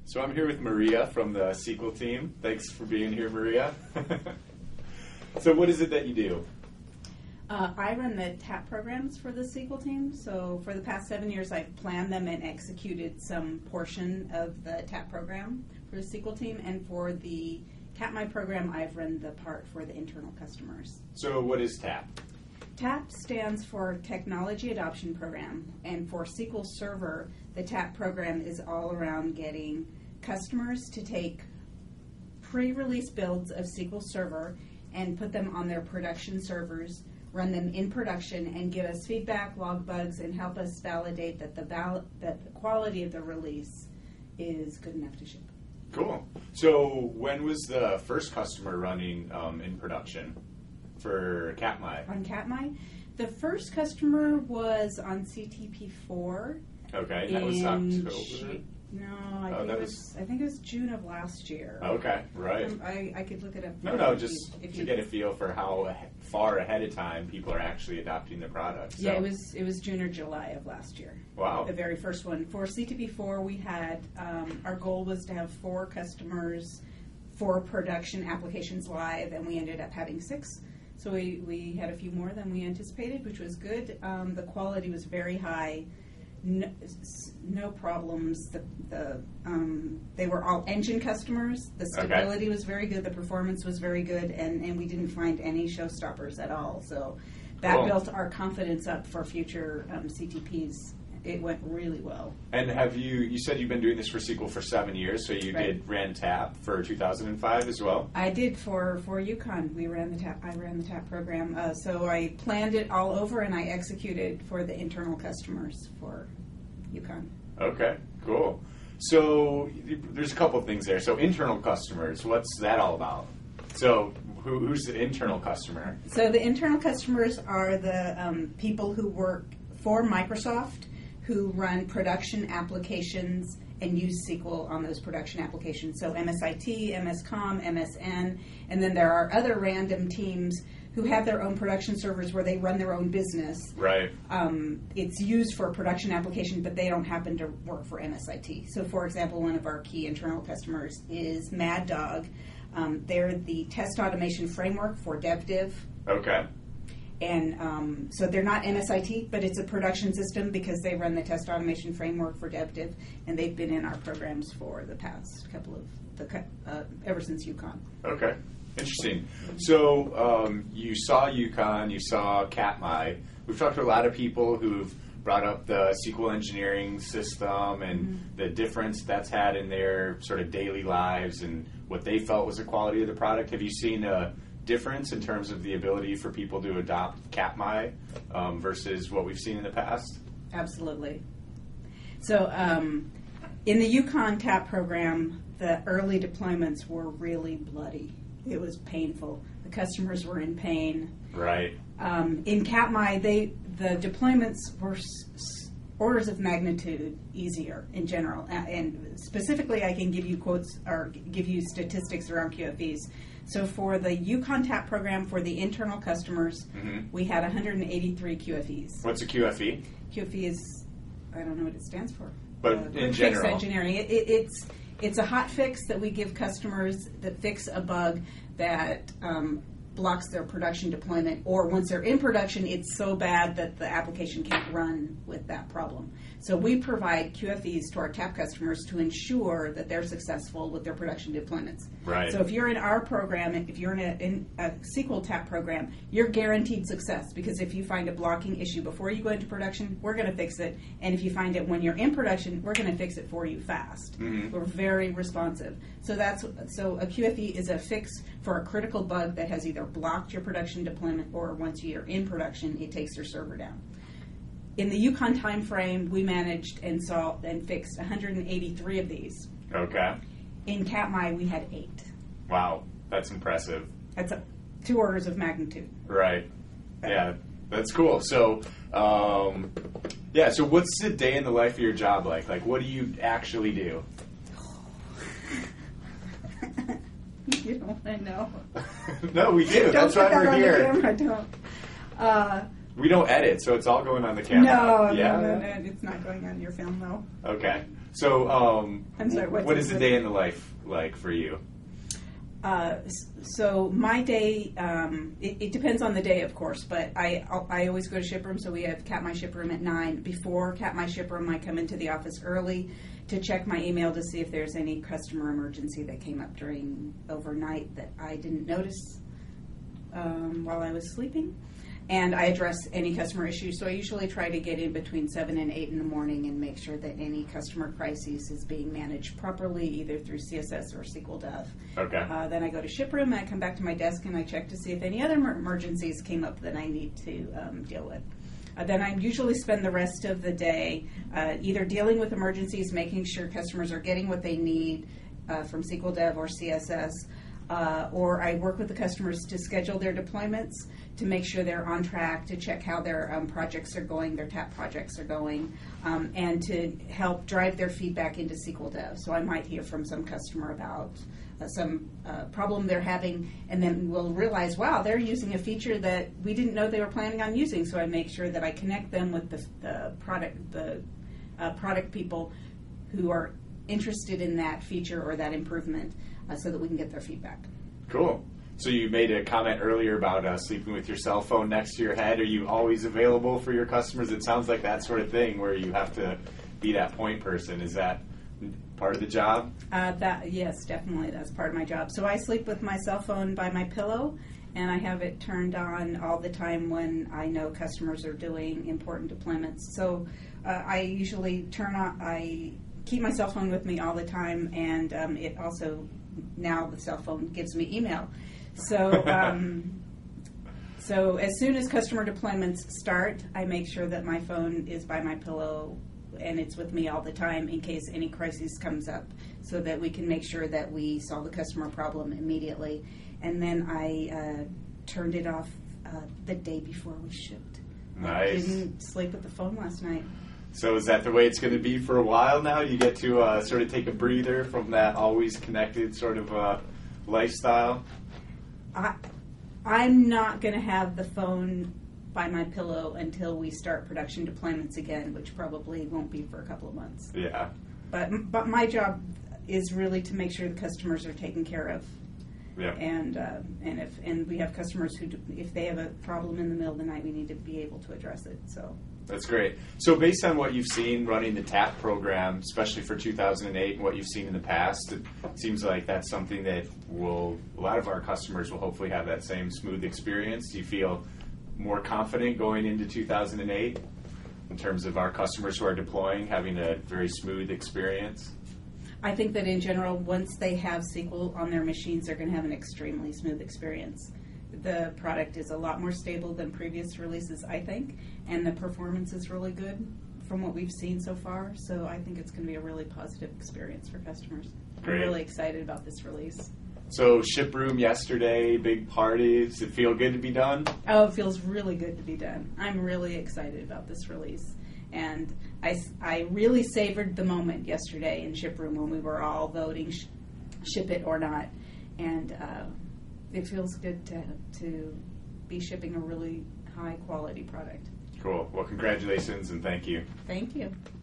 So I'm here with Maria from the SQL team. Thanks for being here, Maria. So what is it that you do? I run the TAP programs for the SQL team. So for the past 7 years, I've planned them and executed some portion of the TAP program for the SQL team. And for the CapMy program, I've run the part for the internal customers. So what is TAP? TAP stands for Technology Adoption Program. And for SQL Server, the TAP program is all around getting customers to take pre-release builds of SQL Server and put them on their production servers, run them in production, and give us feedback, log bugs, and help us validate that the quality of the release is good enough to ship. Cool. So when was the first customer running in production for CapMy? On CapMy, the first customer was on CTP4. Okay, that was October. I think it was June of last year. Okay, right. I could look it up. No, just to get a feel for how far ahead of time people are actually adopting the product. So. Yeah, it was June or July of last year. Wow. The very first one. For CTP4, we had, our goal was to have 4 customers, 4 production applications live, and we ended up having 6. So we had a few more than we anticipated, which was good. The quality was very high. No problems. They were all engine customers. The stability was very good. The performance was very good, and we didn't find any showstoppers at all. So that built our confidence up for future CTPs. It went really well. And you said you've been doing this for SQL for 7 years, so you ran TAP for 2005 as well? I did for UConn. I ran the TAP program. So I planned it all over, and I executed for the internal customers for UConn. Okay, cool. So there's a couple of things there. So internal customers, what's that all about? So who's the internal customer? So the internal customers are the people who work for Microsoft, who run production applications and use SQL on those production applications. So MSIT, MSCOM, MSN, and then there are other random teams who have their own production servers where they run their own business. Right. It's used for a production application, but they don't happen to work for MSIT. So, for example, one of our key internal customers is Mad Dog. They're the test automation framework for DevDiv. Okay. And so they're not MSIT, but it's a production system because they run the test automation framework for DevDiv, and they've been in our programs for the past couple of, ever since UConn. Okay, interesting. So you saw UConn, you saw CapMy. We've talked to a lot of people who've brought up the SQL engineering system and the difference that's had in their sort of daily lives and what they felt was the quality of the product. Have you seen a difference in terms of the ability for people to adopt CapMy versus what we've seen in the past? Absolutely. So in the UConn TAP program, the early deployments were really bloody. It was painful. The customers were in pain. Right. In CapMy, the deployments were orders of magnitude easier in general. And specifically, I can give you quotes or give you statistics around QFEs. So for the UConn TAP program for the internal customers, we had 183 QFEs. What's a QFE? QFE is, I don't know what it stands for. But in general. Fix engineering. It's a hot fix that we give customers that fix a bug that blocks their production deployment, or once they're in production, it's so bad that the application can't run with that problem. So we provide QFEs to our TAP customers to ensure that they're successful with their production deployments. Right. So if you're in our program, if you're in a SQL TAP program, you're guaranteed success, because if you find a blocking issue before you go into production, we're going to fix it. And if you find it when you're in production, we're going to fix it for you fast. We're very responsive. So a QFE is a fix for a critical bug that has either blocked your production deployment, or once you're in production, it takes your server down. In the UConn time frame, we managed and solved and fixed 183 of these. Okay. In CapMy, we had 8. Wow, that's impressive. That's 2 orders of magnitude. Right. Yeah, that's cool. So, so what's the day in the life of your job like? Like, what do you actually do? You don't want to know. No, we do. That's why we're here. Don't put that on the camera. Don't. We don't edit, so it's all going on the camera. No, it's not going on your film, though. Okay. So, I'm sorry, what is a day in the life like for you? So my day, it depends on the day, of course, but I always go to ship room, so we have Cat My Ship Room at 9. Before Cat My Ship Room, I come into the office early to check my email to see if there's any customer emergency that came up during overnight that I didn't notice while I was sleeping. And I address any customer issues. So I usually try to get in between 7 and 8 in the morning and make sure that any customer crisis is being managed properly, either through CSS or SQL Dev. Okay. Then I go to ship room, and I come back to my desk, and I check to see if any other emergencies came up that I need to deal with. Then I usually spend the rest of the day either dealing with emergencies, making sure customers are getting what they need from SQL Dev or CSS, or I work with the customers to schedule their deployments, to make sure they're on track, to check how their projects are going, their TAP projects are going, and to help drive their feedback into SQL Dev. So I might hear from some customer about some problem they're having, and then we'll realize, wow, they're using a feature that we didn't know they were planning on using. So I make sure that I connect them with the product people who are interested in that feature or that improvement, so that we can get their feedback. Cool. So you made a comment earlier about sleeping with your cell phone next to your head. Are you always available for your customers? It sounds like that sort of thing where you have to be that point person. Is that part of the job? Yes, definitely. That's part of my job. So I sleep with my cell phone by my pillow, and I have it turned on all the time when I know customers are doing important deployments. So I usually I keep my cell phone with me all the time, and it also, now the cell phone gives me email. So so as soon as customer deployments start, I make sure that my phone is by my pillow and it's with me all the time in case any crisis comes up, so that we can make sure that we solve the customer problem immediately. And then I turned it off the day before we shipped. Nice. I didn't sleep with the phone last night. So is that the way it's going to be for a while now? You get to sort of take a breather from that always connected sort of lifestyle? I'm not going to have the phone by my pillow until we start production deployments again, which probably won't be for a couple of months. Yeah. But my job is really to make sure the customers are taken care of. Yeah. And we have customers who, if they have a problem in the middle of the night, we need to be able to address it. So that's great. So based on what you've seen running the TAP program, especially for 2008 and what you've seen in the past, it seems like that's something that a lot of our customers will hopefully have that same smooth experience. Do you feel more confident going into 2008 in terms of our customers who are deploying having a very smooth experience? I think that in general, once they have SQL on their machines, they're going to have an extremely smooth experience. The product is a lot more stable than previous releases, I think, and the performance is really good from what we've seen so far. So I think it's going to be a really positive experience for customers. Great. I'm really excited about this release. So ship room yesterday, big party. Does it feel good to be done? Oh, it feels really good to be done. I'm really excited about this release. And I really savored the moment yesterday in ship room when we were all voting ship it or not. And it feels good to be shipping a really high quality product. Cool. Well, congratulations and thank you. Thank you.